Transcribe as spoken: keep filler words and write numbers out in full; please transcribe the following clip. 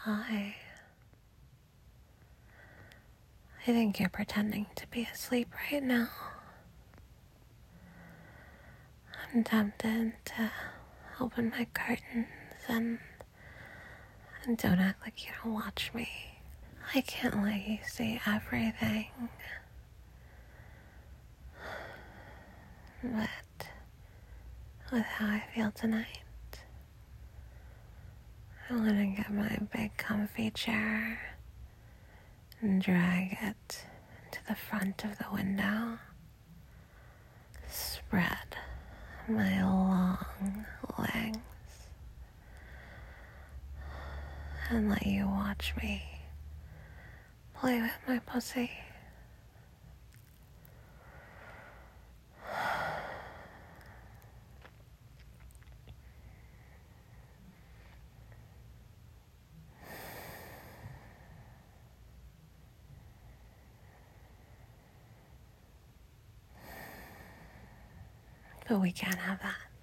Hi. I think you're pretending to be asleep right now. I'm tempted to open my curtains and, and don't act like you don't watch me. I can't let you see everything. But with how I feel tonight, I want to get my big comfy chair and drag it to the front of the window. Spread my long legs and let you watch me play with my pussy. But we can't have that.